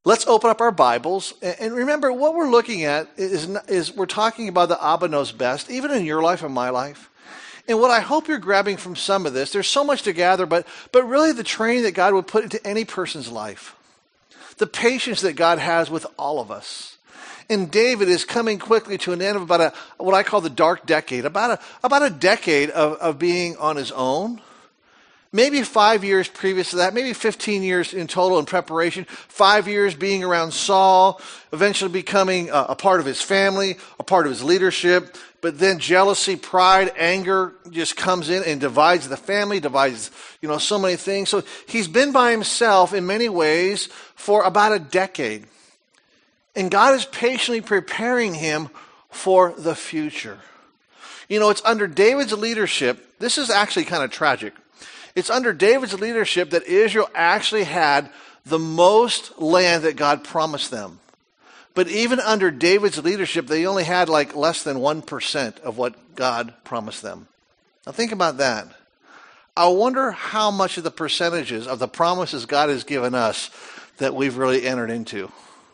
Let's open up our Bibles. And remember, what we're looking at is we're talking about the Abba knows best, even in your life and my life. And what I hope you're grabbing from some of this, there's so much to gather, but really the training that God would put into any person's life. The patience that God has with all of us. And David is coming quickly to an end of about what I call the dark decade, about a decade of being on his own. Maybe 5 years previous to that, maybe 15 years in total in preparation, 5 years being around Saul, eventually becoming a part of his family, a part of his leadership, but then jealousy, pride, anger just comes in and divides the family, divides, so many things. So he's been by himself in many ways for about a decade. And God is patiently preparing him for the future. It's under David's leadership. This is actually kind of tragic. It's under David's leadership that Israel actually had the most land that God promised them. But even under David's leadership, they only had less than 1% of what God promised them. Now think about that. I wonder how much of the percentages of the promises God has given us that we've really entered into.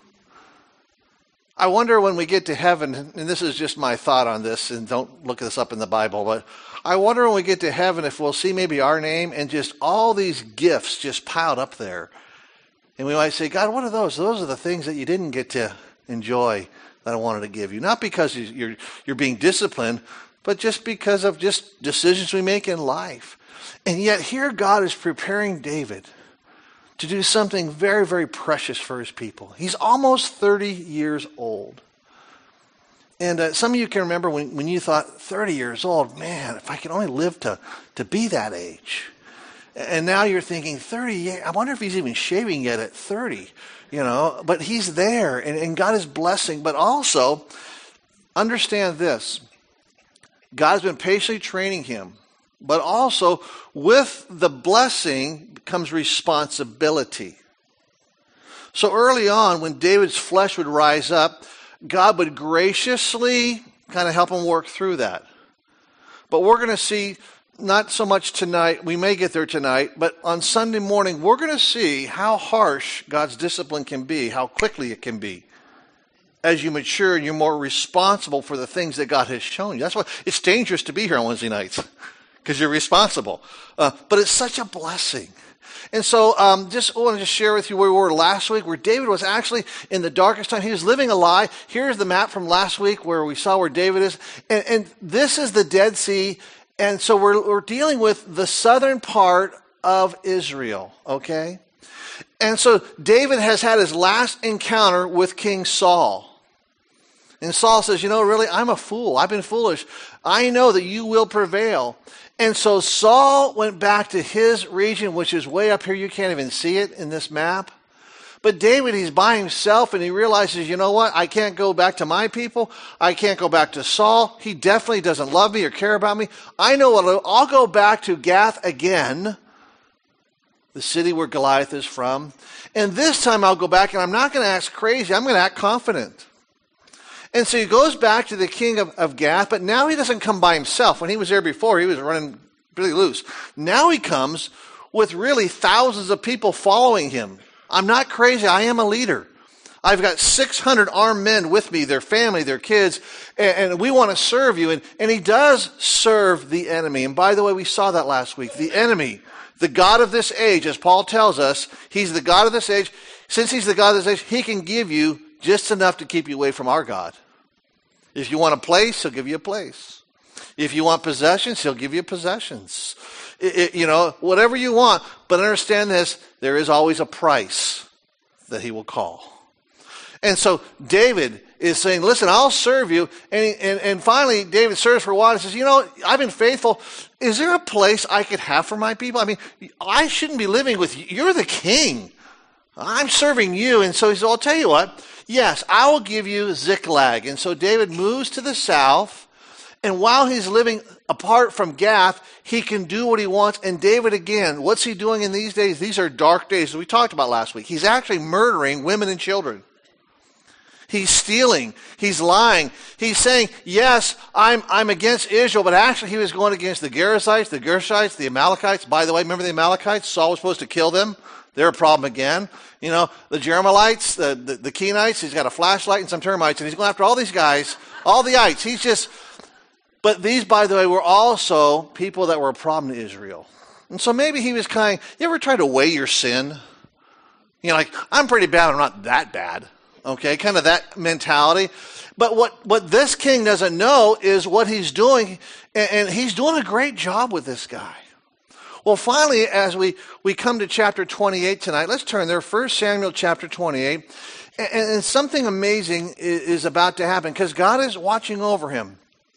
I wonder when we get to heaven, and this is just my thought on this, and don't look this up in the Bible, but I wonder when we get to heaven if we'll see maybe our name and just all these gifts just piled up there. And we might say, God, what are those? Those are the things that you didn't get to enjoy that I wanted to give you. Not because you're being disciplined, but just because of just decisions we make in life. And yet here God is preparing David to do something very, very precious for his people. He's almost 30 years old. And some of you can remember when you thought, 30 years old, man, if I could only live to be that age. And now you're thinking, 30, I wonder if he's even shaving yet at 30, But he's there, and God is blessing. But also, understand this. God's been patiently training him. But also, with the blessing comes responsibility. So early on, when David's flesh would rise up, God would graciously kind of help him work through that. But we're going to see, not so much tonight, we may get there tonight, but on Sunday morning, we're going to see how harsh God's discipline can be, how quickly it can be. As you mature and you're more responsible for the things that God has shown you. That's why it's dangerous to be here on Wednesday nights, because you're responsible. But it's such a blessing. And so I want to share with you where we were last week, where David was actually in the darkest time. He was living a lie. Here's the map from last week where we saw where David is. And this is the Dead Sea. And so we're dealing with the southern part of Israel, okay? And so David has had his last encounter with King Saul. And Saul says, really, I'm a fool. I've been foolish. I know that you will prevail. And so Saul went back to his region, which is way up here. You can't even see it in this map. But David, he's by himself, and he realizes, you know what? I can't go back to my people. I can't go back to Saul. He definitely doesn't love me or care about me. I know what I'll go back to Gath again, the city where Goliath is from. And this time I'll go back, and I'm not going to act crazy. I'm going to act confident. And so he goes back to the king of Gath, but now he doesn't come by himself. When he was there before, he was running pretty loose. Now he comes with really thousands of people following him. I'm not crazy. I am a leader. I've got 600 armed men with me, their family, their kids, and we want to serve you. And he does serve the enemy. And by the way, we saw that last week. The enemy, the God of this age, as Paul tells us, he's the God of this age. Since he's the God of this age, he can give you just enough to keep you away from our God. If you want a place, he'll give you a place. If you want possessions, he'll give you possessions. Whatever you want. But understand this, there is always a price that he will call. And so David is saying, listen, I'll serve you. And finally, David serves for a while and says, I've been faithful. Is there a place I could have for my people? I mean, I shouldn't be living with you. You're the king. I'm serving you. And so he said, I'll tell you what. Yes, I will give you Ziklag. And so David moves to the south. And while he's living apart from Gath, he can do what he wants. And David, again, what's he doing in these days? These are dark days, as we talked about last week. He's actually murdering women and children. He's stealing. He's lying. He's saying, yes, I'm against Israel, but actually he was going against the Gerizzites, the Gershites, the Amalekites. By the way, remember the Amalekites? Saul was supposed to kill them. They're a problem again. You know, the Jeremites, the Kenites, he's got a flashlight and some termites, and he's going after all these guys, all the ites. But these, by the way, were also people that were a problem to Israel. And so maybe he was you ever try to weigh your sin? You know, like, I'm pretty bad, I'm not that bad. Okay, kind of that mentality. But what this king doesn't know is what he's doing, and he's doing a great job with this guy. Well, finally, as we come to chapter 28 tonight, let's turn there, 1 Samuel chapter 28, and something amazing is about to happen, because God is watching over him.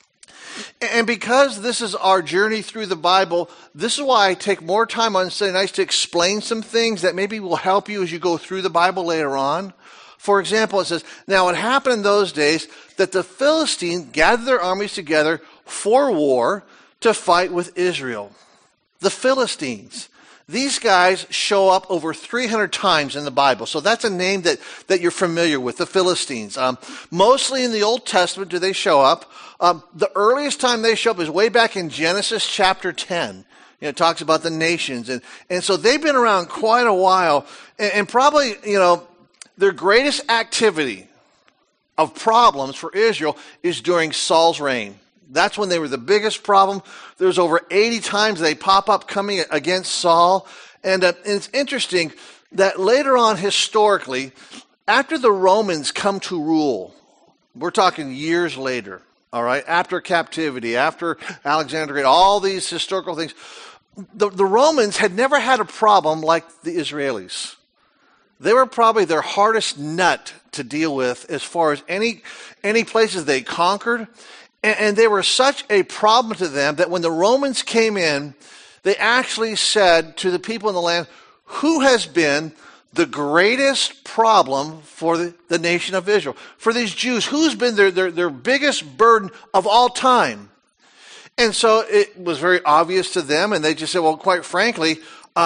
And because this is our journey through the Bible, this is why I take more time on Sunday nights to explain some things that maybe will help you as you go through the Bible later on. For example, it says, now it happened in those days that the Philistines gathered their armies together for war to fight with Israel. The Philistines. These guys show up over 300 times in the Bible. So that's a name that you're familiar with, the Philistines. Mostly in the Old Testament do they show up. The earliest time they show up is way back in Genesis chapter 10. You know, it talks about the nations. And so they've been around quite a while. And probably, you know, their greatest activity of problems for Israel is during Saul's reign. That's when they were the biggest problem. There's over 80 times they pop up coming against Saul. And it's interesting that later on historically, after the Romans come to rule, we're talking years later, all right, after captivity, after Alexander the Great, all these historical things, the Romans had never had a problem like the Israelis. They were probably their hardest nut to deal with as far as any places they conquered. And they were such a problem to them that when the Romans came in, they actually said to the people in the land, who has been the greatest problem for the nation of Israel? For these Jews, who's been their biggest burden of all time? And so it was very obvious to them, and they just said, well, quite frankly,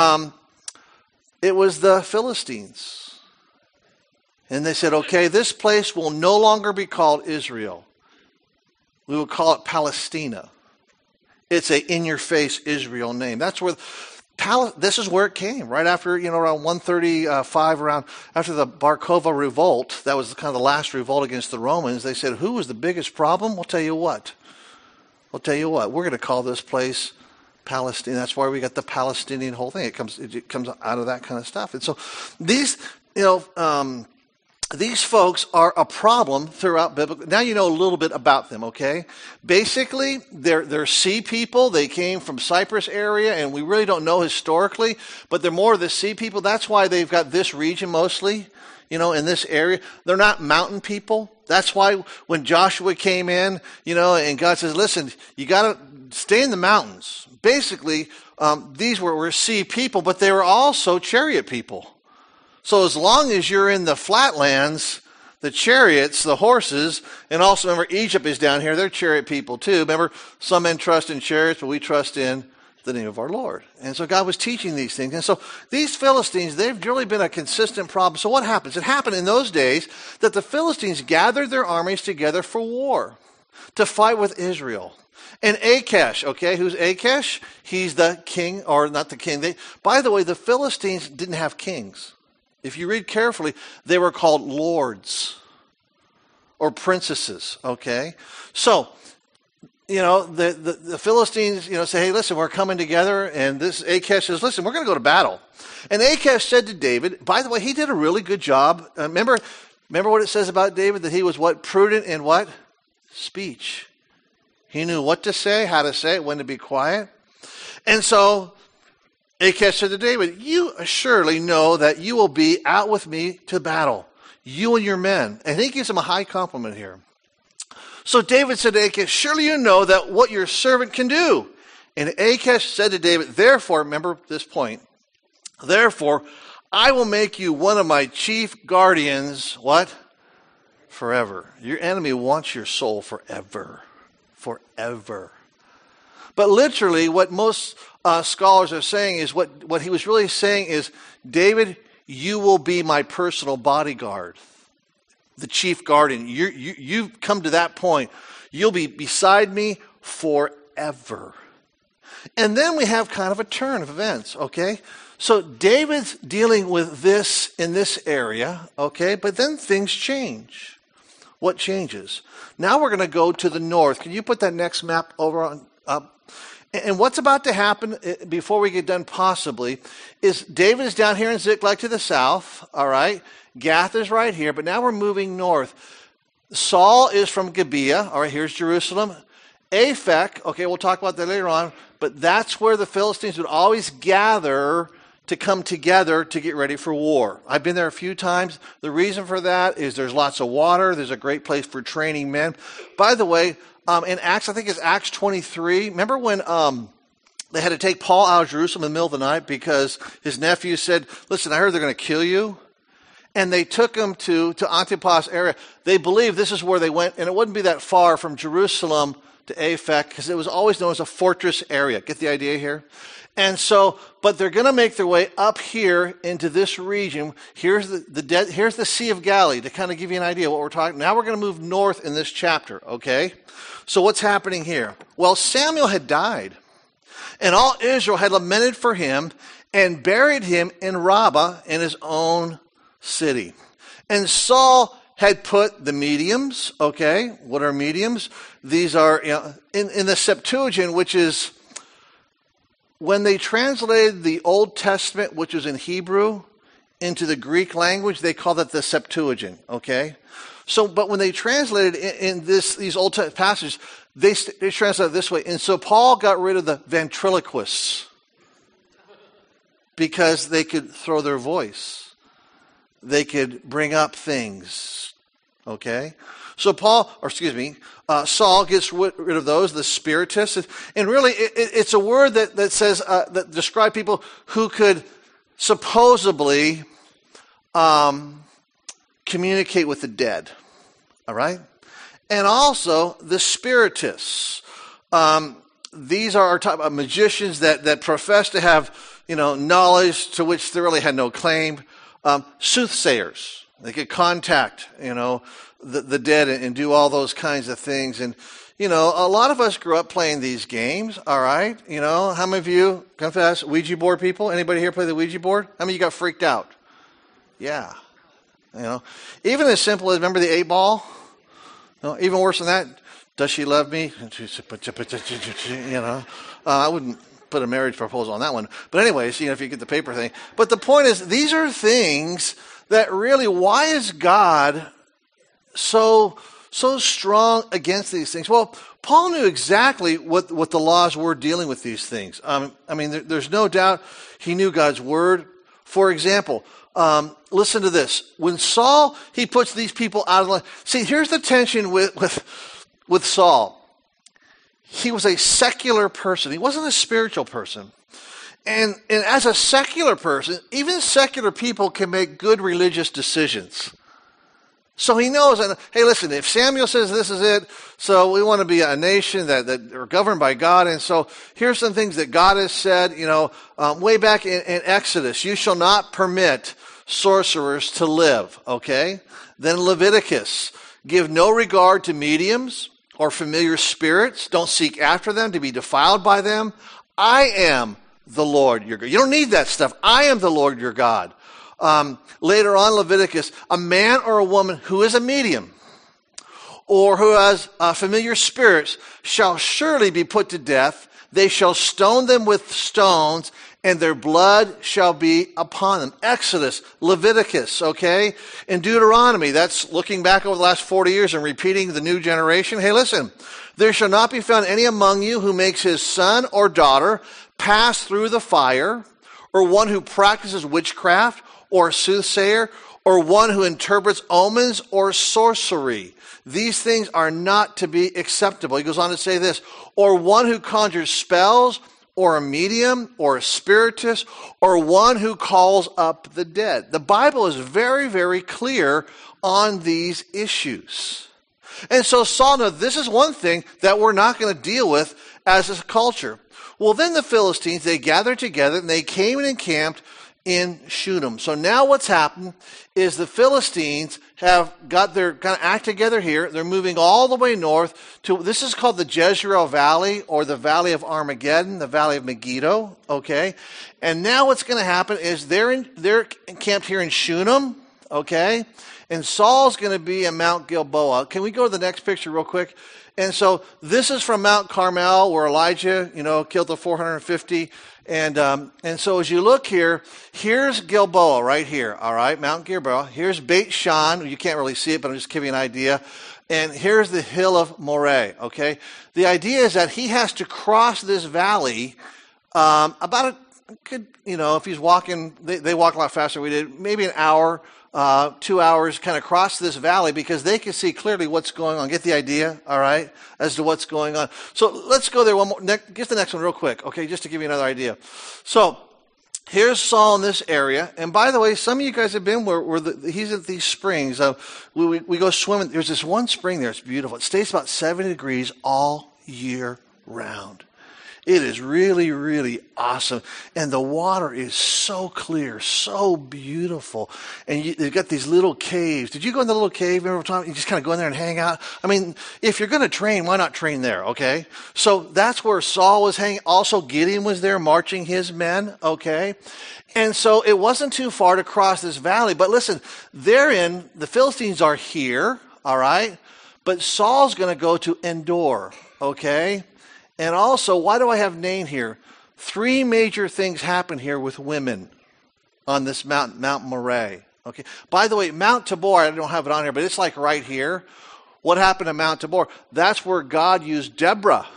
it was the Philistines. And they said, okay, this place will no longer be called Israel. We will call it Palestina. It's a in-your-face Israel name. That's where this is where it came. Right after, you know, around 135, around after the Bar Kokhba revolt, that was kind of the last revolt against the Romans. They said, who was the biggest problem? We'll tell you what. We're going to call this place Palestine. That's why we got the Palestinian whole thing. It comes out of that kind of stuff. And so these, you know, these folks are a problem throughout biblical. Now you know a little bit about them, okay? Basically, they're sea people. They came from Cyprus area, and we really don't know historically, but they're more of the sea people. That's why they've got this region mostly, you know, in this area. They're not mountain people. That's why when Joshua came in, you know, and God says, listen, you got to stay in the mountains. Basically, these were sea people, but they were also chariot people. So as long as you're in the flatlands, the chariots, the horses, and also remember Egypt is down here, they're chariot people too. Remember, some men trust in chariots, but we trust in the name of our Lord. And so God was teaching these things. And so these Philistines, they've really been a consistent problem. So what happens? It happened in those days that the Philistines gathered their armies together for war to fight with Israel. And Achish, okay, who's Achish? He's the king, or not the king. By the way, the Philistines didn't have kings. If you read carefully, they were called lords or princesses, okay? So, you know, the Philistines, you know, say, hey, listen, we're coming together, and this Achish says, listen, we're going to go to battle. And Achish said to David, by the way, he did a really good job. Remember what it says about David, that he was what? Prudent in what? Speech. He knew what to say, how to say it, when to be quiet. And so Achish said to David, you surely know that you will be out with me to battle, you and your men. And he gives him a high compliment here. So David said to Achish, surely you know that what your servant can do. And Achish said to David, therefore, remember this point, therefore, I will make you one of my chief guardians, what? Forever. Your enemy wants your soul forever. Forever. But literally, what most scholars are saying is what he was really saying is, David, you will be my personal bodyguard, the chief guardian. You've come to that point. You'll be beside me forever. And then we have kind of a turn of events, okay? So David's dealing with this in this area, okay, but then things change. What changes? Now we're going to go to the north. Can you put that next map over on up? And what's about to happen before we get done possibly is David is down here in Ziklag to the south, all right? Gath is right here, but now we're moving north. Saul is from Gibeah, all right, here's Jerusalem. Aphek, okay, we'll talk about that later on, but that's where the Philistines would always gather to come together to get ready for war. I've been there a few times. The reason for that is there's lots of water. There's a great place for training men. By the way, in Acts, I think it's Acts 23, remember when they had to take Paul out of Jerusalem in the middle of the night because his nephew said, listen, I heard they're going to kill you. And they took him to Antipas area. They believe this is where they went, and it wouldn't be that far from Jerusalem to Aphek because it was always known as a fortress area. Get the idea here? And so, but they're going to make their way up here into this region. Here's here's the Sea of Galilee to kind of give you an idea of what we're talking. Now we're going to move north in this chapter, okay? So what's happening here? Well, Samuel had died, and all Israel had lamented for him and buried him in Rabbah in his own city. And Saul had put the mediums, okay? What are mediums? These are, in the Septuagint, which is when they translated the Old Testament, which was in Hebrew, into the Greek language, they call that the Septuagint, okay? So, but when they translated in these Old Testament passages, they translated it this way. And so Paul got rid of the ventriloquists because they could throw their voice. They could bring up things, okay? So Saul gets rid of those, the spiritists. And really, it's a word that says, that describe people who could supposedly communicate with the dead, all right? And also the spiritists. These are our type of magicians that profess to have, knowledge to which they really had no claim. Soothsayers. They could contact, the dead and do all those kinds of things. And, a lot of us grew up playing these games, all right? How many of you, confess, Ouija board people? Anybody here play the Ouija board? How many of you got freaked out? Yeah. Even as simple as, remember the 8-ball? Even worse than that, does she love me? I wouldn't put a marriage proposal on that one. But anyways, if you get the paper thing. But the point is, these are things that really, why is God so strong against these things? Well, Paul knew exactly what the laws were dealing with these things. There's no doubt he knew God's word. For example, listen to this. When Saul, he puts these people out of line. See, here's the tension with Saul. He was a secular person. He wasn't a spiritual person. And as a secular person, even secular people can make good religious decisions. So he knows, hey, listen, if Samuel says this is it, so we want to be a nation that are governed by God. And so here's some things that God has said, way back in Exodus, you shall not permit sorcerers to live, okay? Then Leviticus, give no regard to mediums or familiar spirits. Don't seek after them to be defiled by them. I am the Lord your God. You don't need that stuff. I am the Lord your God. Later on, Leviticus, a man or a woman who is a medium or who has familiar spirits shall surely be put to death. They shall stone them with stones, and their blood shall be upon them. Exodus, Leviticus, okay? In Deuteronomy, that's looking back over the last 40 years and repeating the new generation. Hey, listen, there shall not be found any among you who makes his son or daughter pass through the fire, or one who practices witchcraft, or a soothsayer, or one who interprets omens or sorcery. These things are not to be acceptable. He goes on to say this, or one who conjures spells, or a medium, or a spiritist, or one who calls up the dead. The Bible is very, very clear on these issues. And so Saul knew this is one thing that we're not going to deal with as a culture. Well, then the Philistines, they gathered together and they came and encamped in Shunem. So now what's happened is the Philistines have got their kind of act together here. They're moving all the way north to, this is called the Jezreel Valley, or the Valley of Armageddon, the Valley of Megiddo, okay? And now what's going to happen is they're encamped here in Shunem, okay? And Saul's going to be in Mount Gilboa. Can we go to the next picture real quick? And so this is from Mount Carmel, where Elijah, killed the 450. And so as you look here, here's Gilboa right here, all right, Mount Gilboa. Here's Beit Shan. You can't really see it, but I'm just giving you an idea. And here's the hill of Moreh, okay? The idea is that he has to cross this valley about if he's walking, they walk a lot faster than we did, maybe an hour, 2 hours, kind of cross this valley because they can see clearly what's going on. Get the idea, all right, as to what's going on. So let's go there one more. Get the next one real quick, okay, just to give you another idea. So here's Saul in this area. And by the way, some of you guys have been where he's at these springs. We go swimming. There's this one spring there. It's beautiful. It stays about 70 degrees all year round. It is really, really awesome. And the water is so clear, so beautiful. And they've got these little caves. Did you go in the little cave? Remember time? You just kind of go in there and hang out? I mean, if you're going to train, why not train there, okay? So that's where Saul was hanging. Also, Gideon was there marching his men, okay? And so it wasn't too far to cross this valley. But listen, the Philistines are here, all right? But Saul's going to go to Endor, okay? And also, why do I have Nain here? 3 major things happen here with women on this Mount Moreh. Okay. By the way, Mount Tabor, I don't have it on here, but it's like right here. What happened to Mount Tabor? That's where God used Deborah,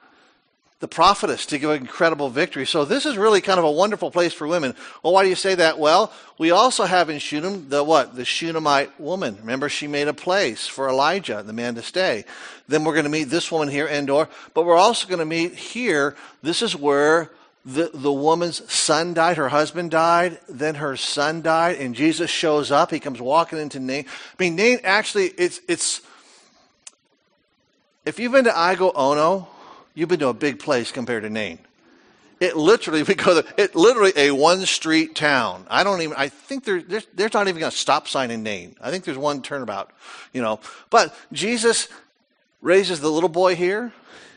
the prophetess, to give an incredible victory. So this is really kind of a wonderful place for women. Well, why do you say that? Well, we also have in Shunem the Shunammite woman. Remember, she made a place for Elijah, the man, to stay. Then we're going to meet this woman here, Endor. But we're also going to meet here. This is where the woman's son died. Her husband died. Then her son died. And Jesus shows up. He comes walking into Nain. I mean, Nain actually, it's if you've been to Igo Ono, you've been to a big place compared to Nain. It literally, a one-street town. I think there's not even a stop sign in Nain. I think there's one turnabout, But Jesus raises the little boy here,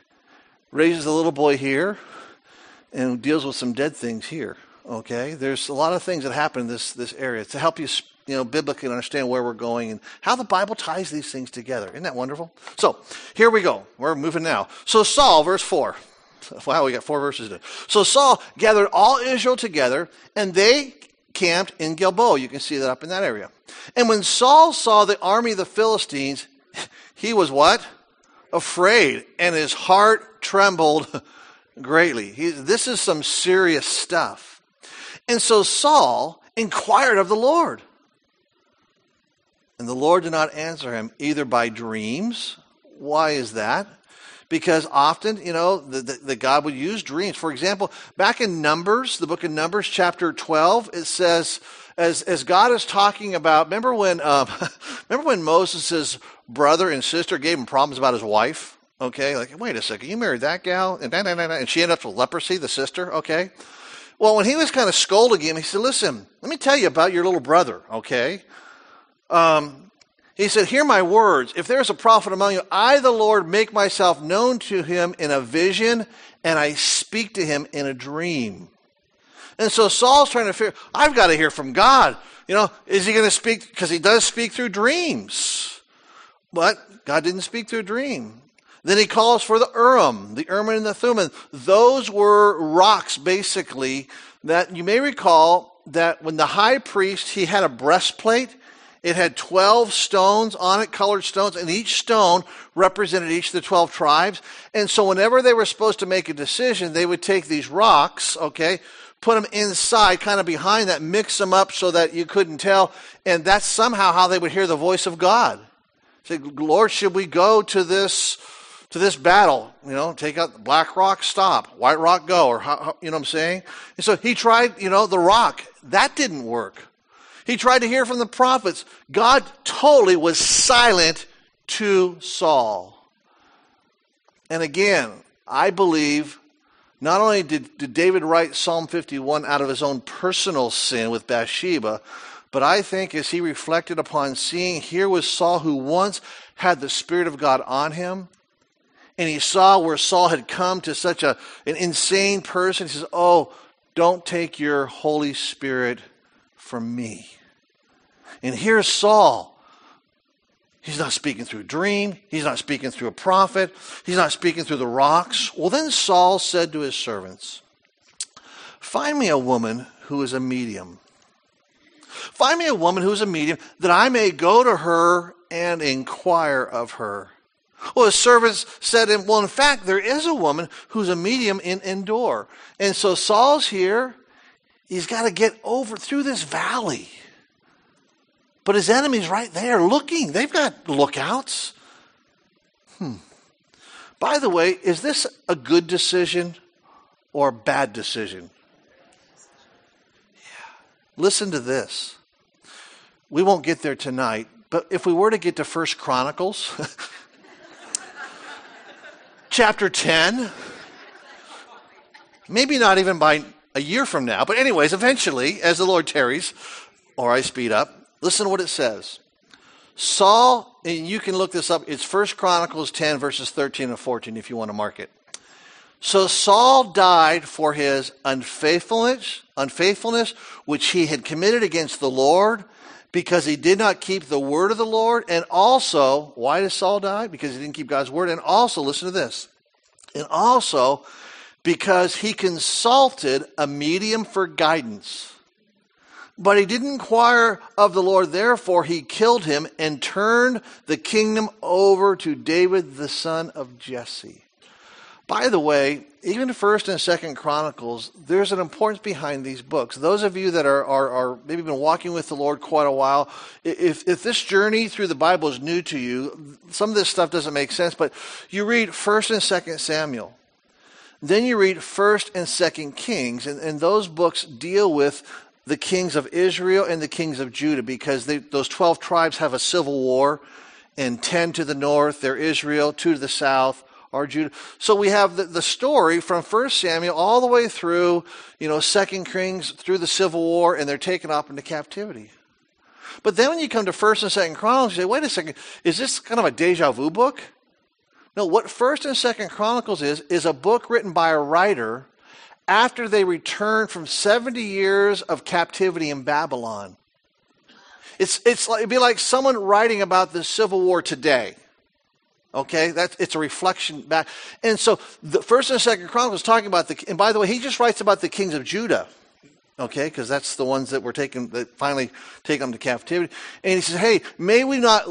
and deals with some dead things here, okay? There's a lot of things that happen in this area to help you, biblically understand where we're going and how the Bible ties these things together. Isn't that wonderful? So here we go. We're moving now. So Saul, verse 4. Wow, we got 4 verses there. So Saul gathered all Israel together, and they camped in Gilboa. You can see that up in that area. And when Saul saw the army of the Philistines, he was what? Afraid, and his heart trembled greatly. This is some serious stuff. And so Saul inquired of the Lord. And the Lord did not answer him either by dreams. Why is that? Because often, the God would use dreams. For example, back in Numbers, the book of Numbers, chapter 12, it says, as God is talking about, remember when Moses' brother and sister gave him problems about his wife? Okay, like, wait a second, you married that gal? And she ended up with leprosy, the sister, okay? Well, when he was kind of scolding him, he said, listen, let me tell you about your little brother, okay? He said, hear my words. If there is a prophet among you, I, the Lord, make myself known to him in a vision, and I speak to him in a dream. And so Saul's trying to figure, I've got to hear from God. Is he going to speak? Because he does speak through dreams. But God didn't speak through a dream. Then he calls for the Urim and the Thummim. Those were rocks, basically, that you may recall that when the high priest, he had a breastplate. It had 12 stones on it, colored stones, and each stone represented each of the 12 tribes. And so whenever they were supposed to make a decision, they would take these rocks, okay, put them inside, kind of behind that, mix them up so that you couldn't tell. And that's somehow how they would hear the voice of God. Say, Lord, should we go to this battle? Take out the black rock, stop. White rock, go. Or, you know what I'm saying? And so he tried, the rock. That didn't work. He tried to hear from the prophets. God totally was silent to Saul. And again, I believe Not only did David write Psalm 51 out of his own personal sin with Bathsheba, but I think as he reflected upon seeing, here was Saul who once had the Spirit of God on him, and he saw where Saul had come to such an insane person. He says, oh, don't take your Holy Spirit from me. And here's Saul. He's not speaking through a dream. He's not speaking through a prophet. He's not speaking through the rocks. Well, then Saul said to his servants, find me a woman who is a medium. Find me a woman who is a medium, that I may go to her and inquire of her. Well, his servants said to him, well, in fact, there is a woman who's a medium in Endor. And so Saul's here. He's got to get over through this valley. But his enemy's right there looking. They've got lookouts. By the way, is this a good decision or a bad decision? Yeah. Listen to this. We won't get there tonight, but if we were to get to 1 Chronicles, chapter 10, maybe not even by a year from now, but anyways, eventually, as the Lord tarries, or I speed up, listen to what it says. Saul, and you can look this up, it's 1 Chronicles 10, verses 13 and 14, if you want to mark it. So Saul died for his unfaithfulness, which he had committed against the Lord, because he did not keep the word of the Lord. And also, why does Saul die? Because he didn't keep God's word. And also, listen to this. And also, because he consulted a medium for guidance. But he didn't inquire of the Lord, therefore he killed him and turned the kingdom over to David, the son of Jesse. By the way, even 1st and 2nd Chronicles, there's an importance behind these books. Those of you that are maybe been walking with the Lord quite a while, if this journey through the Bible is new to you, some of this stuff doesn't make sense, but you read 1st and 2nd Samuel. Then you read 1st and 2nd Kings, and those books deal with the kings of Israel and the kings of Judah, because those 12 tribes have a civil war, and 10 to the north, they're Israel, 2 to the south are Judah. So we have the story from 1 Samuel all the way through, 2 Kings, through the civil war, and they're taken up into captivity. But then when you come to 1st and 2nd Chronicles, you say, wait a second, is this kind of a deja vu book? No, what 1st and 2nd Chronicles is a book written by a writer after they returned from 70 years of captivity in Babylon. It'd be like someone writing about the Civil War today. Okay, it's a reflection back. And so the 1st and 2nd Chronicles talking about and by the way, he just writes about the kings of Judah. Okay, because that's the ones that that finally take them to captivity. And he says, hey, may we not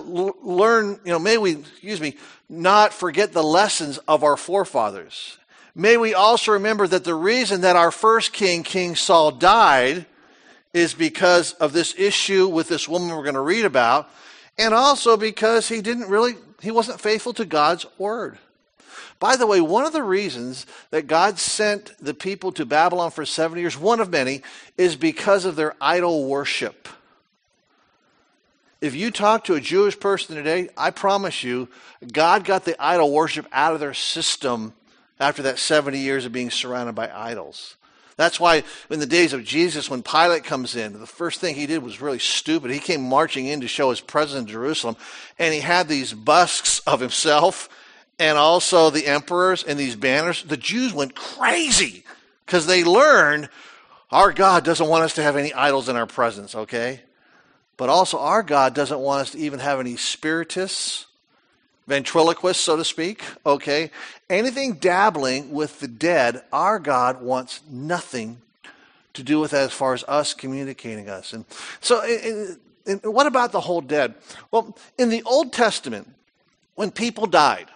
not forget the lessons of our forefathers. May we also remember that the reason that our first king, King Saul, died is because of this issue with this woman we're going to read about, and also because he wasn't faithful to God's word. By the way, one of the reasons that God sent the people to Babylon for 70 years, one of many, is because of their idol worship. If you talk to a Jewish person today, I promise you, God got the idol worship out of their system after that 70 years of being surrounded by idols. That's why in the days of Jesus, when Pilate comes in, the first thing he did was really stupid. He came marching in to show his presence in Jerusalem, and he had these busts of himself and also the emperors and these banners. The Jews went crazy because they learned our God doesn't want us to have any idols in our presence, okay? But also our God doesn't want us to even have any spiritists, ventriloquists, so to speak, okay? Anything dabbling with the dead, our God wants nothing to do with that as far as us communicating us. And so, and what about the whole dead? Well, in the Old Testament, when people died,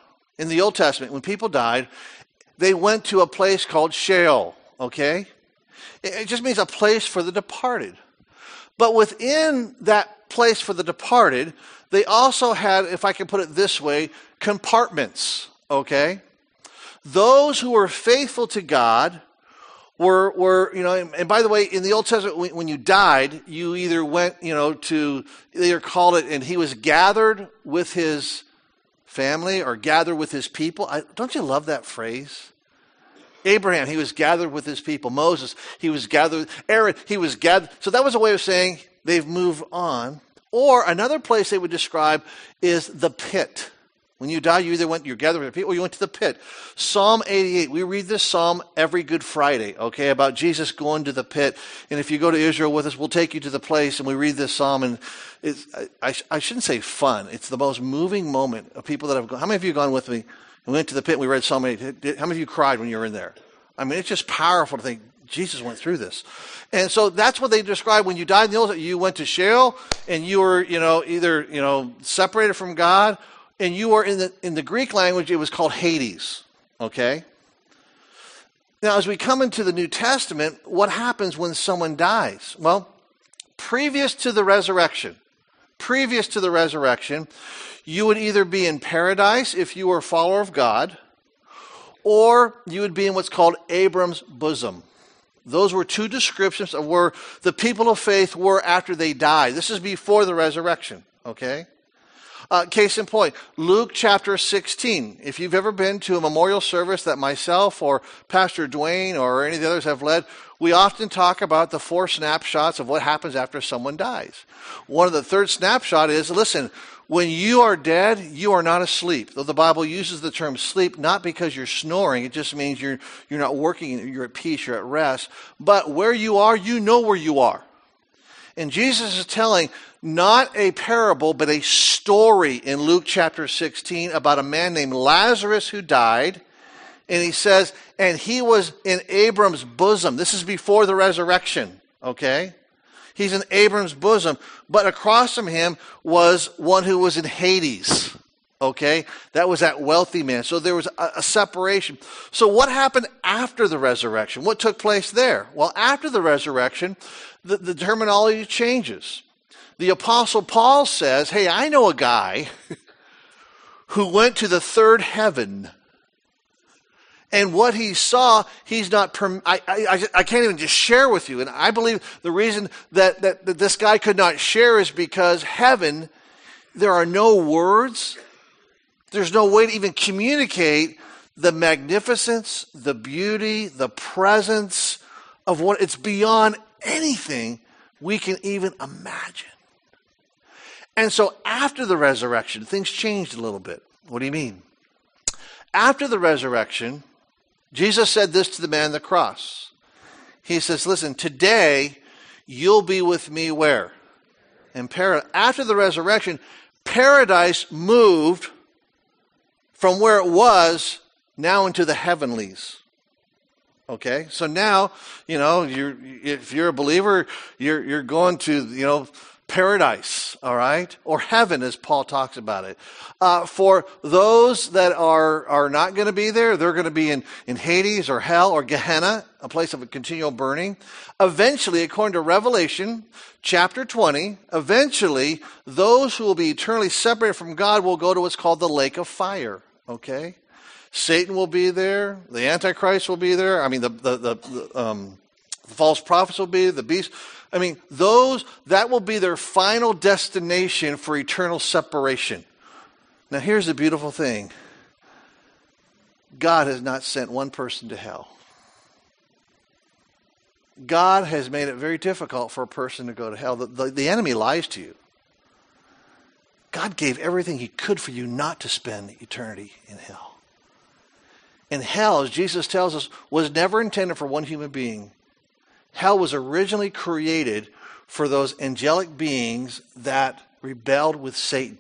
they went to a place called Sheol, okay? It just means a place for the departed. But within that place for the departed, they also had, if I can put it this way, compartments, okay? Those who were faithful to God were and by the way, in the Old Testament, when you died, you either went, they called it, and he was gathered with his family or gathered with his people. Don't you love that phrase? Abraham, he was gathered with his people. Moses, he was gathered. Aaron, he was gathered. So that was a way of saying they've moved on. Or another place they would describe is the pit. When you die, you're gathered with people, or you went to the pit. Psalm 88, we read this psalm every Good Friday, okay, about Jesus going to the pit. And if you go to Israel with us, we'll take you to the place, and we read this psalm, and I shouldn't say fun. It's the most moving moment of people that have gone. How many of you have gone with me and went to the pit and we read Psalm 88? How many of you cried when you were in there? I mean, it's just powerful to think, Jesus went through this. And so that's what they describe when you died in the Old Testament. You went to Sheol, and you were, either separated from God, and you were in the Greek language, it was called Hades. Okay? Now, as we come into the New Testament, what happens when someone dies? Well, previous to the resurrection, you would either be in paradise if you were a follower of God, or you would be in what's called Abram's bosom. Those were two descriptions of where the people of faith were after they died. This is before the resurrection, okay? Case in point, Luke chapter 16. If you've ever been to a memorial service that myself or Pastor Dwayne or any of the others have led, we often talk about the 4 snapshots of what happens after someone dies. One of the third snapshot is, listen, when you are dead, you are not asleep. Though the Bible uses the term sleep, not because you're snoring, it just means you're not working, you're at peace, you're at rest. But where you are, you know where you are. And Jesus is telling not a parable, but a story in Luke chapter 16 about a man named Lazarus who died. And he says, and he was in Abram's bosom. This is before the resurrection, okay? He's in Abram's bosom. But across from him was one who was in Hades, okay? That was that wealthy man. So there was a separation. So what happened after the resurrection? What took place there? Well, after the resurrection, the terminology changes. The Apostle Paul says, hey, I know a guy who went to the third heaven. And what he saw, he's not, I can't even just share with you. And I believe the reason that this guy could not share is because heaven, there are no words. There's no way to even communicate the magnificence, the beauty, the presence of what it's beyond anything we can even imagine. And so after the resurrection, things changed a little bit. What do you mean? After the resurrection, Jesus said this to the man on the cross. He says, listen, today you'll be with me where? In paradise. After the resurrection, paradise moved from where it was now into the heavenlies. Okay, so now, if you're a believer, you're going to, paradise, all right? Or heaven, as Paul talks about it. For those that are not going to be there, they're going to be in Hades or hell or Gehenna, a place of a continual burning. Eventually, according to Revelation chapter 20, eventually, those who will be eternally separated from God will go to what's called the lake of fire, okay? Satan will be there. The Antichrist will be there. I mean, the false prophets will be there, the beast. I mean, that will be their final destination for eternal separation. Now, here's the beautiful thing. God has not sent one person to hell. God has made it very difficult for a person to go to hell. The enemy lies to you. God gave everything he could for you not to spend eternity in hell. And hell, as Jesus tells us, was never intended for one human being. Hell was originally created for those angelic beings that rebelled with Satan.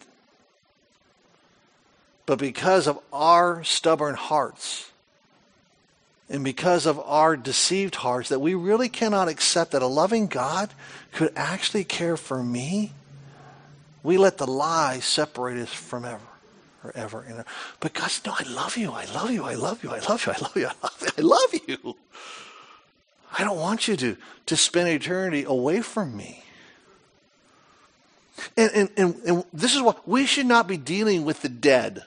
But because of our stubborn hearts, and because of our deceived hearts, that we really cannot accept that a loving God could actually care for me, we let the lie separate us from forever. But God said, no, I love you, I love you, I love you, I love you, I love you, I love you, I love you. I don't want you to spend eternity away from me. And this is what we should not be dealing with the dead.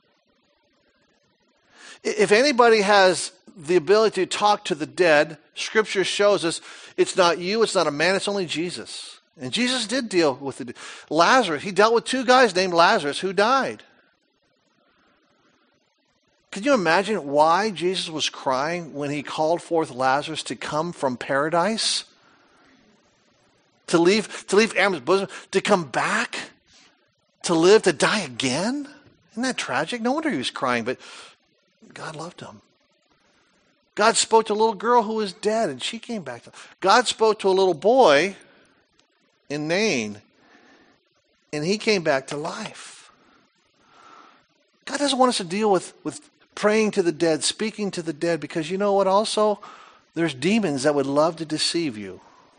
If anybody has the ability to talk to the dead, Scripture shows us it's not you, it's not a man, it's only Jesus. And Jesus did deal with the Lazarus. He dealt with 2 guys named Lazarus who died. Can you imagine why Jesus was crying when he called forth Lazarus to come from paradise? To leave Abraham's bosom, to come back, to live, to die again? Isn't that tragic? No wonder he was crying, but God loved him. God spoke to a little girl who was dead, and she came back. God spoke to a little boy in Nain, and he came back to life. God doesn't want us to deal with praying to the dead, speaking to the dead, because you know what also? There's demons that would love to deceive you.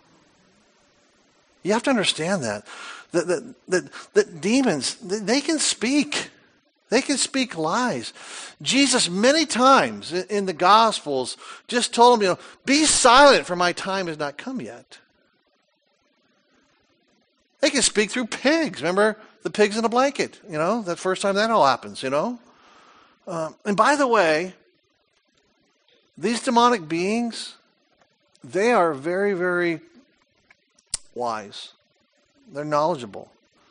You have to understand that. That demons, they can speak. They can speak lies. Jesus, many times in the Gospels, just told them, be silent, for my time has not come yet. They can speak through pigs. Remember the pigs in a blanket? That first time that all happens, And by the way, these demonic beings, they are very, very wise. They're knowledgeable.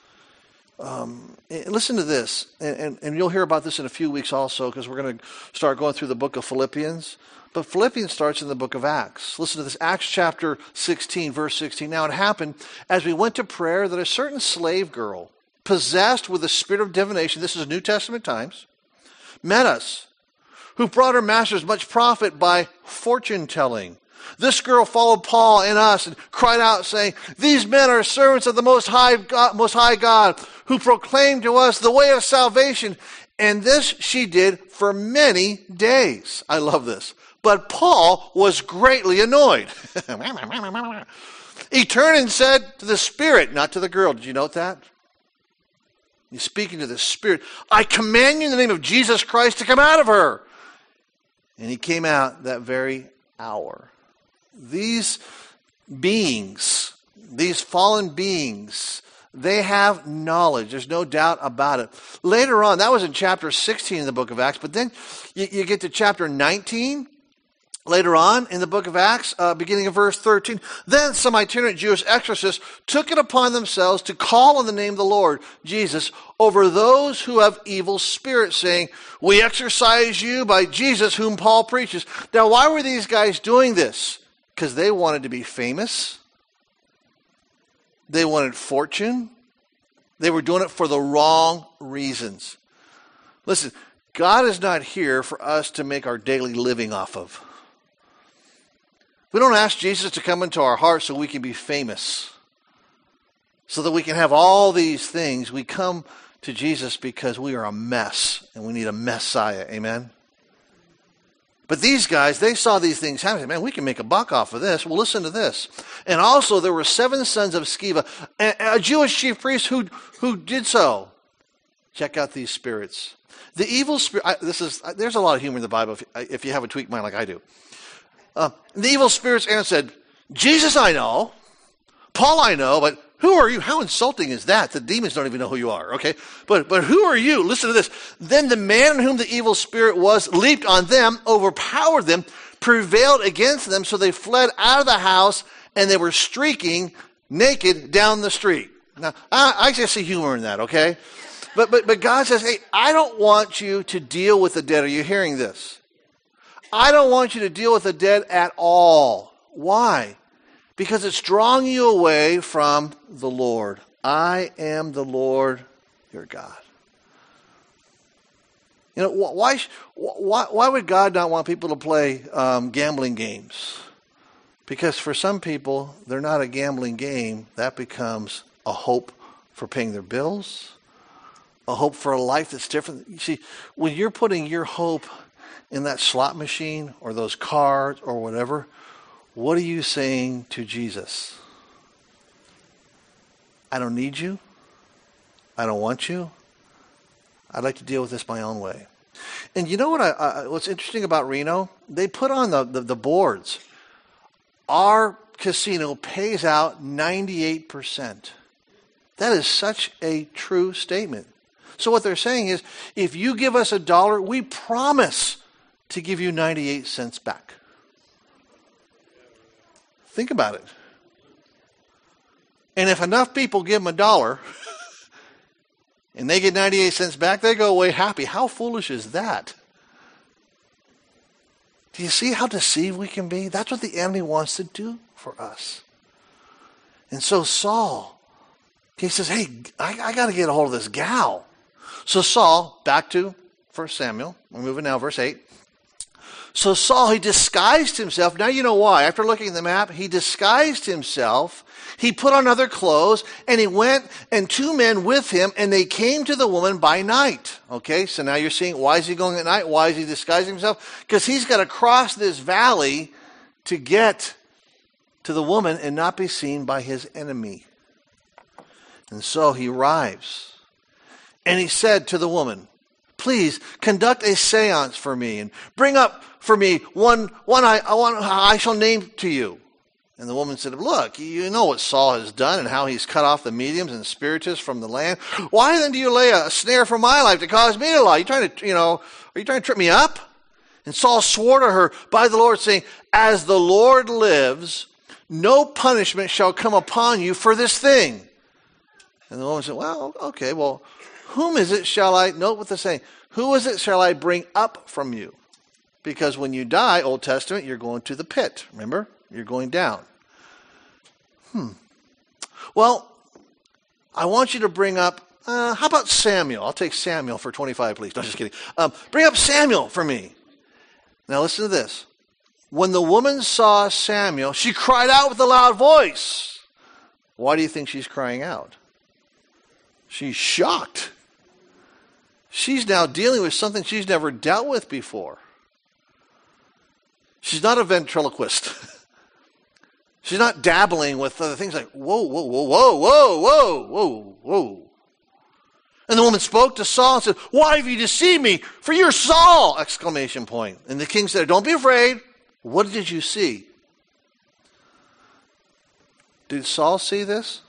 Listen to this, and you'll hear about this in a few weeks also, because we're going to start going through the book of Philippians. But Philippians starts in the book of Acts. Listen to this, Acts chapter 16, verse 16. Now it happened, as we went to prayer, that a certain slave girl, possessed with the spirit of divination, this is New Testament times, met us, who brought her masters much profit by fortune-telling. This girl followed Paul and us and cried out, saying, these men are servants of the Most High God, who proclaim to us the way of salvation. And this she did for many days. I love this. But Paul was greatly annoyed. He turned and said to the spirit, not to the girl. Did you note that? He's speaking to the spirit. I command you in the name of Jesus Christ to come out of her. And he came out that very hour. These beings, these fallen beings, they have knowledge. There's no doubt about it. Later on, that was in chapter 16 in the book of Acts, but then you get to chapter 19. Later on in the book of Acts, beginning of verse 13, then some itinerant Jewish exorcists took it upon themselves to call on the name of the Lord Jesus over those who have evil spirits, saying, we exorcise you by Jesus whom Paul preaches. Now, why were these guys doing this? Because they wanted to be famous. They wanted fortune. They were doing it for the wrong reasons. Listen, God is not here for us to make our daily living off of. We don't ask Jesus to come into our hearts so we can be famous, so that we can have all these things. We come to Jesus because we are a mess and we need a Messiah. Amen? But these guys, they saw these things happening. Man, we can make a buck off of this. Well, listen to this. And also there were 7 sons of Sceva, a Jewish chief priest who did so. Check out these spirits. The evil spirit, there's a lot of humor in the Bible if you have a tweaked mind like I do. The evil spirits answered, Jesus I know, Paul I know, but who are you? How insulting is that? The demons don't even know who you are, okay? But who are you? Listen to this. Then the man in whom the evil spirit was leaped on them, overpowered them, prevailed against them, so they fled out of the house, and they were streaking naked down the street. Now, I just see humor in that, okay? But God says, hey, I don't want you to deal with the dead. Are you hearing this? I don't want you to deal with the dead at all. Why? Because it's drawing you away from the Lord. I am the Lord your God. Why would God not want people to play gambling games? Because for some people, they're not a gambling game. That becomes a hope for paying their bills, a hope for a life that's different. You see, when you're putting your hope in that slot machine or those cards or whatever, what are you saying to Jesus? I don't need you. I don't want you. I'd like to deal with this my own way. And you know what? What's interesting about Reno? They put on the boards. Our casino pays out 98%. That is such a true statement. So what they're saying is, if you give us $1, we promise to give you 98 cents back. Think about it. And if enough people give them $1 and they get 98 cents back, they go away happy. How foolish is that? Do you see how deceived we can be? That's what the enemy wants to do for us. And so Saul, he says, hey, I got to get a hold of this gal. So Saul, back to 1 Samuel. We're moving now, verse 8. So Saul, he disguised himself. Now you know why. After looking at the map, he disguised himself. He put on other clothes, and he went, and 2 men with him, and they came to the woman by night. Okay, so now you're seeing, why is he going at night? Why is he disguising himself? Because he's got to cross this valley to get to the woman and not be seen by his enemy. And so he arrives, and he said to the woman, please conduct a seance for me and bring up for me one I shall name to you. And the woman said, look, you know what Saul has done and how he's cut off the mediums and spiritists from the land. Why then do you lay a snare for my life to cause me to lie? Are you trying to trip me up? And Saul swore to her by the Lord, saying, as the Lord lives, no punishment shall come upon you for this thing. And the woman said, well, okay, well, whom is it shall I, note what they're saying, who is it shall I bring up from you? Because when you die, Old Testament, you're going to the pit. Remember? You're going down. Well, I want you to bring up, how about Samuel? I'll take Samuel for 25, please. No, just kidding. Bring up Samuel for me. Now listen to this. When the woman saw Samuel, she cried out with a loud voice. Why do you think she's crying out? She's shocked. She's now dealing with something she's never dealt with before. She's not a ventriloquist. She's not dabbling with other things like, whoa, whoa, whoa, whoa, whoa, whoa, whoa, whoa. And the woman spoke to Saul and said, why have you deceived me? For you're Saul! Exclamation point. And the king said, don't be afraid. What did you see? Did Saul see this?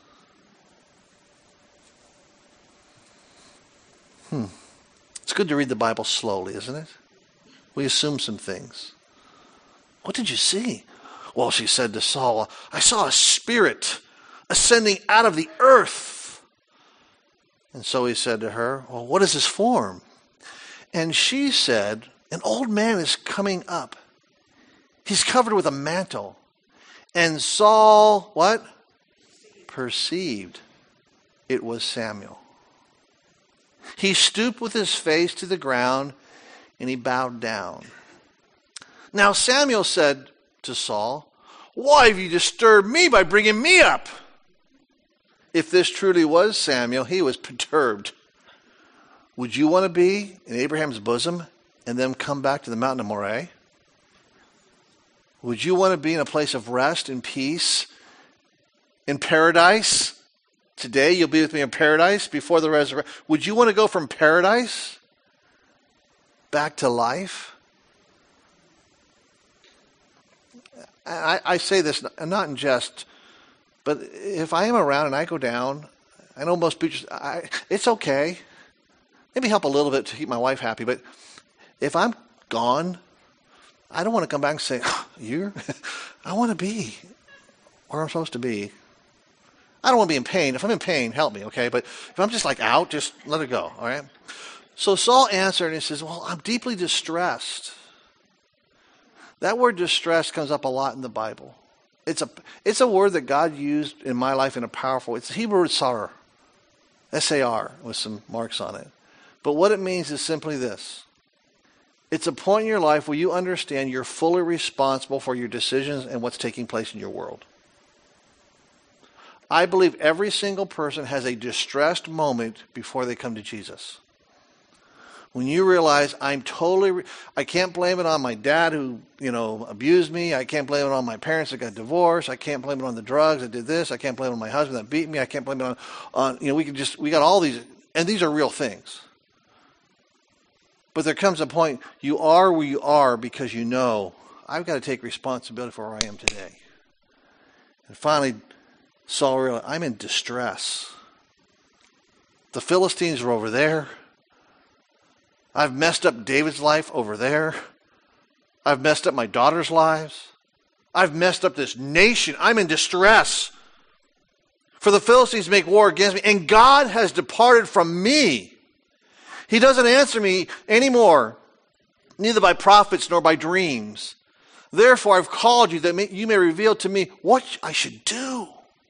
It's good to read the Bible slowly, isn't it? We assume some things. What did you see? Well, she said to Saul, I saw a spirit ascending out of the earth. And so he said to her, well, what is his form? And she said, an old man is coming up. He's covered with a mantle. And Saul, what? Perceived it was Samuel. He stooped with his face to the ground, and he bowed down. Now Samuel said to Saul, why have you disturbed me by bringing me up? If this truly was Samuel, he was perturbed. Would you want to be in Abraham's bosom and then come back to the mountain of Moriah? Would you want to be in a place of rest and peace in paradise? Today you'll be with me in paradise before the resurrection. Would you want to go from paradise back to life? I say this not in jest, but if I am around and I go down, I know most preachers, it's okay. Maybe help a little bit to keep my wife happy, but if I'm gone, I don't want to come back and say, I want to be where I'm supposed to be. I don't want to be in pain. If I'm in pain, help me, okay? But if I'm just like out, just let it go, all right? So Saul answered and he says, well, I'm deeply distressed. That word distress comes up a lot in the Bible. It's a word that God used in my life in a powerful way. It's the Hebrew word sar, S-A-R, with some marks on it. But what it means is simply this. It's a point in your life where you understand you're fully responsible for your decisions and what's taking place in your world. I believe every single person has a distressed moment before they come to Jesus. When you realize I can't blame it on my dad who, abused me. I can't blame it on my parents that got divorced. I can't blame it on the drugs that did this. I can't blame it on my husband that beat me. I can't blame it on we got all these, and these are real things. But there comes a point, you are where you are because you know, I've got to take responsibility for where I am today. And finally, Saul realized, I'm in distress. The Philistines are over there. I've messed up David's life over there. I've messed up my daughter's lives. I've messed up this nation. I'm in distress. For the Philistines make war against me, and God has departed from me. He doesn't answer me anymore. neither by prophets nor by dreams. Therefore I've called you that you may reveal to me what I should do.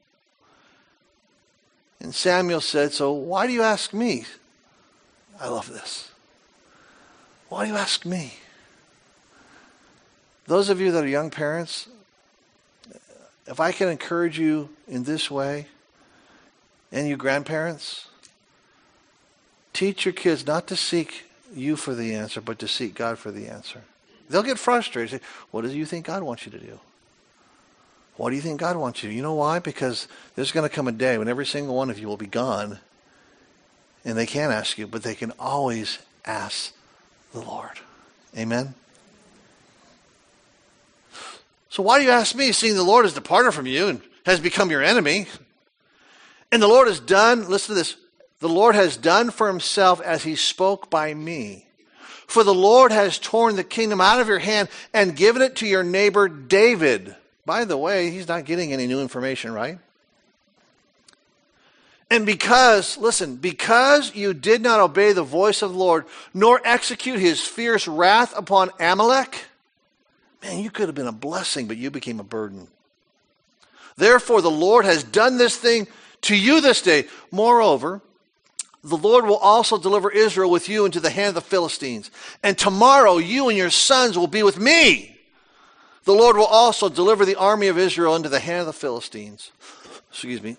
And Samuel said, so why do you ask me? I love this. Why do you ask me? Those of you that are young parents, if I can encourage you in this way, and you grandparents, teach your kids not to seek you for the answer, but to seek God for the answer. They'll get frustrated. Say, what do you think God wants you to do? What do you think God wants you to do? You know why? Because there's going to come a day when every single one of you will be gone, and they can't ask you, but they can always ask the Lord. Amen? So why do you ask me, seeing the Lord has departed from you and has become your enemy? And the Lord has done, listen to this, the Lord has done for himself as he spoke by me. For the Lord has torn the kingdom out of your hand and given it to your neighbor David. By the way, he's not getting any new information, right? And because you did not obey the voice of the Lord, nor execute his fierce wrath upon Amalek, man, you could have been a blessing, but you became a burden. Therefore, the Lord has done this thing to you this day. Moreover, the Lord will also deliver Israel with you into the hand of the Philistines. And tomorrow you and your sons will be with me. The Lord will also deliver the army of Israel into the hand of the Philistines. Excuse me.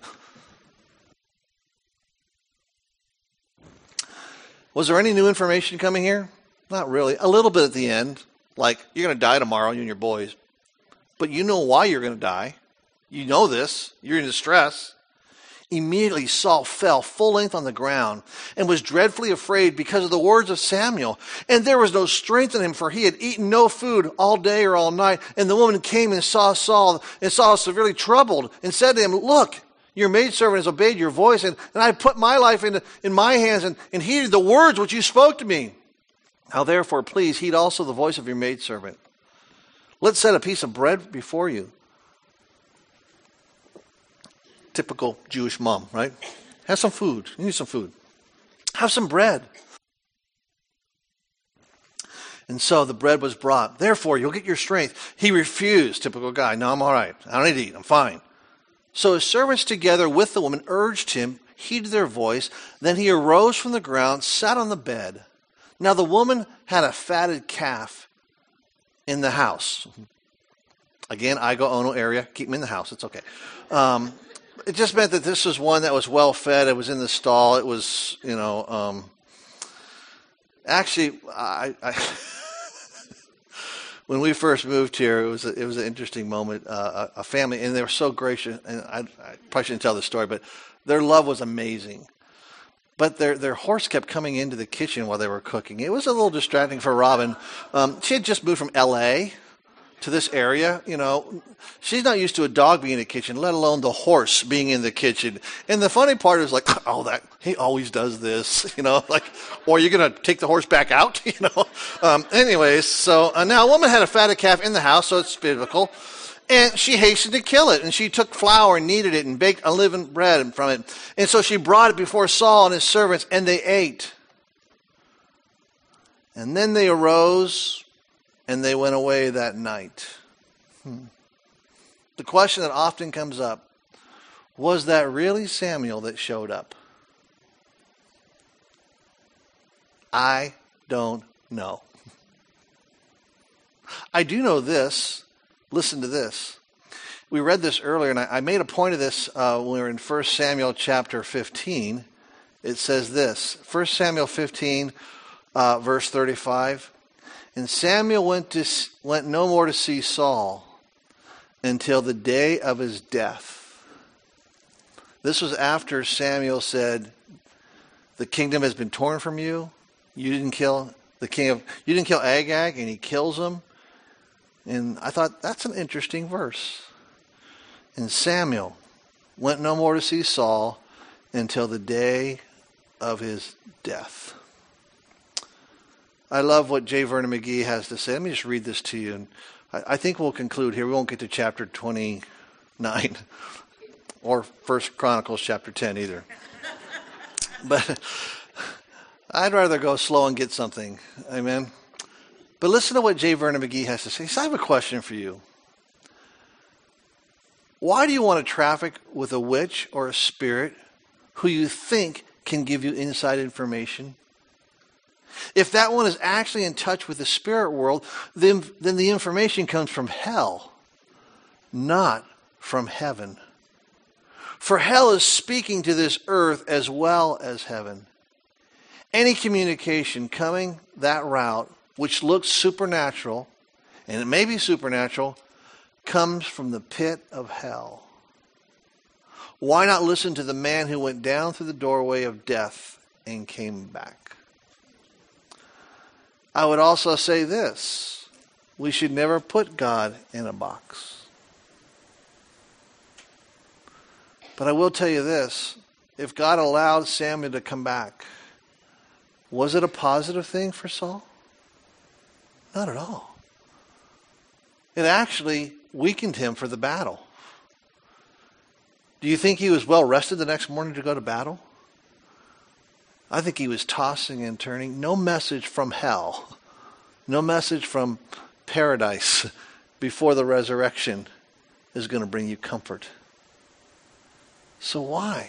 Was there any new information coming here? Not really. A little bit at the end. Like, you're going to die tomorrow, you and your boys. But you know why you're going to die. You know this. You're in distress. Immediately Saul fell full length on the ground and was dreadfully afraid because of the words of Samuel. And there was no strength in him, for he had eaten no food all day or all night. And the woman came and saw Saul, and Saul severely troubled, and said to him, look, your maidservant has obeyed your voice, and I put my life in my hands and heeded the words which you spoke to me. Now therefore, please heed also the voice of your maidservant. Let's set a piece of bread before you. Typical Jewish mom, right? Have some food. You need some food. Have some bread. And so the bread was brought. Therefore, you'll get your strength. He refused. Typical guy. No, I'm all right. I don't need to eat. I'm fine. So his servants together with the woman urged him, heeded their voice. Then he arose from the ground, sat on the bed. Now the woman had a fatted calf in the house. Again, Igo Ono area. Keep him in the house. It's okay. It just meant that this was one that was well fed. It was in the stall. It was, actually, I when we first moved here, it was an interesting moment. A family, and they were so gracious. And I probably shouldn't tell this story, but their love was amazing. But their horse kept coming into the kitchen while they were cooking. It was a little distracting for Robin. She had just moved from L.A. to this area. She's not used to a dog being in the kitchen, let alone the horse being in the kitchen. And the funny part is like, he always does this, or you're going to take the horse back out, Anyways, so now a woman had a fatted calf in the house, so it's biblical. And she hastened to kill it. And she took flour and kneaded it and baked unleavened bread from it. And so she brought it before Saul and his servants, and they ate. And then they arose and they went away that night. The question that often comes up, was that really Samuel that showed up? I don't know. I do know this. Listen to this. We read this earlier, and I made a point of this when we were in 1 Samuel chapter 15. It says this, 1 Samuel 15, verse 35. And Samuel went no more to see Saul until the day of his death. This was after Samuel said, the kingdom has been torn from you. You didn't kill Agag, and he kills him. And I thought, that's an interesting verse. And Samuel went no more to see Saul until the day of his death. I love what J. Vernon McGee has to say. Let me just read this to you. And I think we'll conclude here. We won't get to chapter 29 or 1 Chronicles chapter 10 either. But I'd rather go slow and get something. Amen. But listen to what J. Vernon McGee has to say. He says, I have a question for you. Why do you want to traffic with a witch or a spirit who you think can give you inside information? If that one is actually in touch with the spirit world, then the information comes from hell, not from heaven. For hell is speaking to this earth as well as heaven. Any communication coming that route, which looks supernatural, and it may be supernatural, comes from the pit of hell. Why not listen to the man who went down through the doorway of death and came back? I would also say this. We should never put God in a box. But I will tell you this. If God allowed Samuel to come back, was it a positive thing for Saul? Not at all. It actually weakened him for the battle. Do you think he was well rested the next morning to go to battle? I think he was tossing and turning. No message from hell, no message from paradise before the resurrection is going to bring you comfort. So why?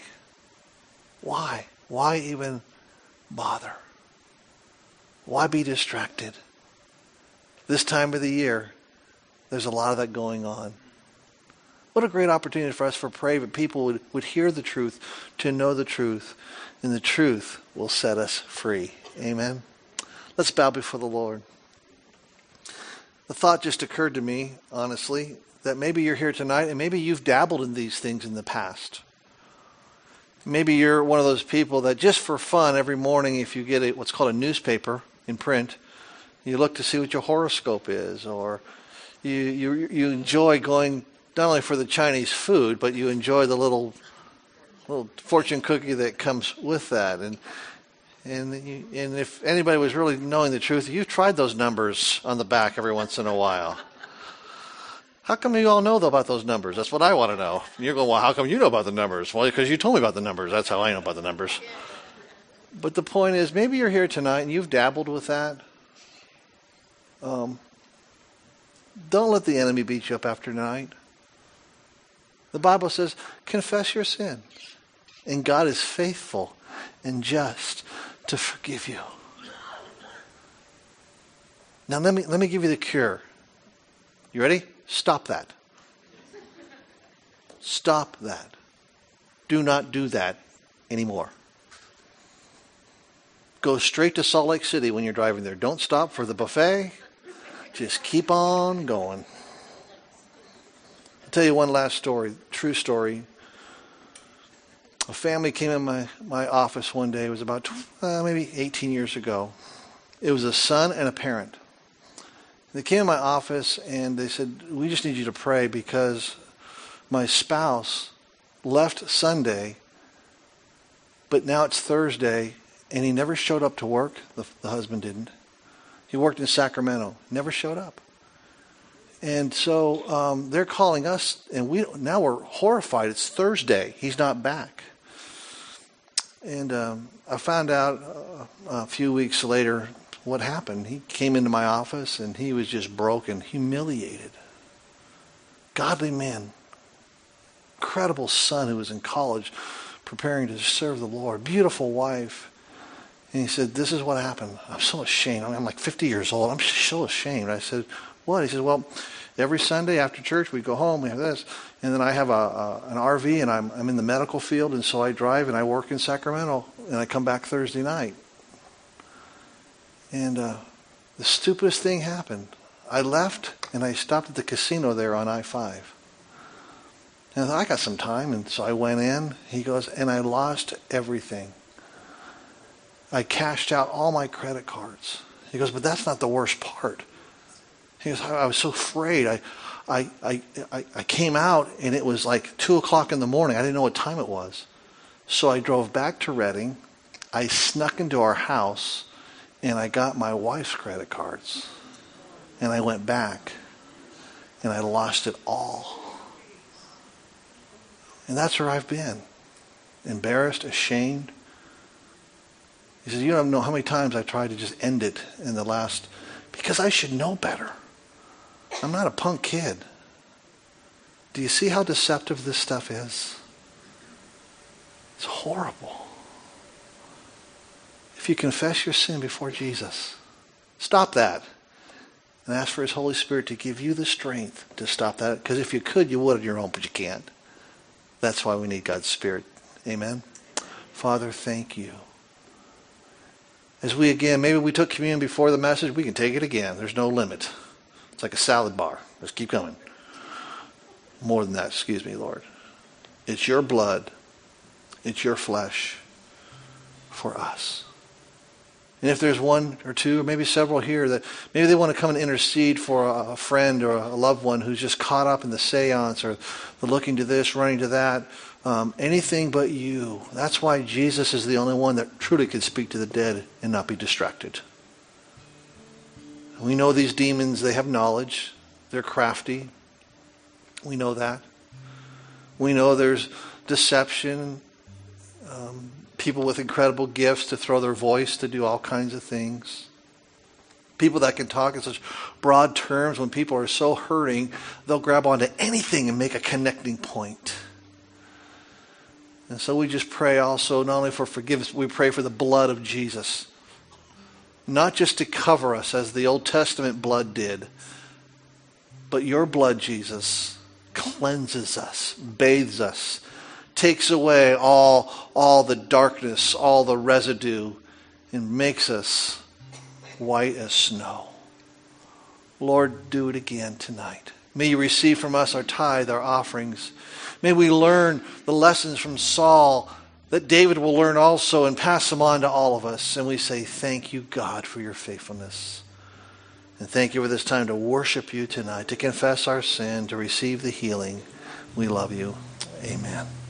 Why even bother? Why be distracted? This time of the year, there's a lot of that going on. What a great opportunity for us for pray that people would hear the truth, to know the truth, and the truth will set us free. Amen. Let's bow before the Lord. The thought just occurred to me, honestly, that maybe you're here tonight and maybe you've dabbled in these things in the past. Maybe you're one of those people that just for fun every morning, if you get what's called a newspaper in print, you look to see what your horoscope is, or you enjoy going not only for the Chinese food, but you enjoy the little fortune cookie that comes with that. And if anybody was really knowing the truth, you've tried those numbers on the back every once in a while. How come you all know about those numbers? That's what I want to know. You're going, well, how come you know about the numbers? Well, because you told me about the numbers. That's how I know about the numbers. But the point is, maybe you're here tonight and you've dabbled with that. Don't let the enemy beat you up after tonight. The Bible says, confess your sin. And God is faithful and just to forgive you. Now let me give you the cure. You ready? Stop that. Stop that. Do not do that anymore. Go straight to Salt Lake City when you're driving there. Don't stop for the buffet. Just keep on going. I'll tell you one last story, true story. A family came in my office one day. It was about maybe 18 years ago. It was a son and a parent. They came in my office and they said, we just need you to pray because my spouse left Sunday, but now it's Thursday, and he never showed up to work. The husband didn't. He worked in Sacramento. Never showed up. And so they're calling us, and now we're horrified. It's Thursday. He's not back. And I found out a few weeks later what happened. He came into my office, and he was just broken, humiliated. Godly man. Incredible son who was in college preparing to serve the Lord. Beautiful wife. And he said, this is what happened. I'm so ashamed. I'm like 50 years old. I'm so ashamed. I said, what? He said, well, every Sunday after church we go home, we have this. And then I have an RV, and I'm in the medical field, and so I drive and I work in Sacramento, and I come back Thursday night. And the stupidest thing happened. I left, and I stopped at the casino there on I-5. And I thought, I got some time, and so I went in. He goes, and I lost everything. I cashed out all my credit cards. He goes, but that's not the worst part. He goes, I was so afraid. I came out, and it was like 2 o'clock in the morning. I didn't know what time it was. So I drove back to Redding. I snuck into our house, and I got my wife's credit cards. And I went back, and I lost it all. And that's where I've been. Embarrassed, ashamed. He says, you don't know how many times I tried to just end it in the last because I should know better. I'm not a punk kid. Do you see how deceptive this stuff is? It's horrible. If you confess your sin before Jesus, stop that and ask for his Holy Spirit to give you the strength to stop that. Because if you could, you would on your own, but you can't. That's why we need God's Spirit. Amen. Father, thank you. As we again, maybe we took communion before the message, we can take it again. There's no limit. It's like a salad bar. Let's keep going. More than that, excuse me, Lord. It's your blood. It's your flesh for us. And if there's one or two, or maybe several here that maybe they want to come and intercede for a friend or a loved one who's just caught up in the seance or the looking to this, running to that, anything but you. That's why Jesus is the only one that truly can speak to the dead and not be distracted. We know these demons, they have knowledge. They're crafty. We know that. We know there's deception, people with incredible gifts to throw their voice to do all kinds of things. People that can talk in such broad terms when people are so hurting, they'll grab onto anything and make a connecting point. And so we just pray also, not only for forgiveness, we pray for the blood of Jesus. Not just to cover us as the Old Testament blood did, but your blood, Jesus, cleanses us, bathes us, takes away all the darkness, all the residue, and makes us white as snow. Lord, do it again tonight. May you receive from us our tithe, our offerings. May we learn the lessons from Saul that David will learn also and pass them on to all of us. And we say, thank you, God, for your faithfulness. And thank you for this time to worship you tonight, to confess our sin, to receive the healing. We love you. Amen.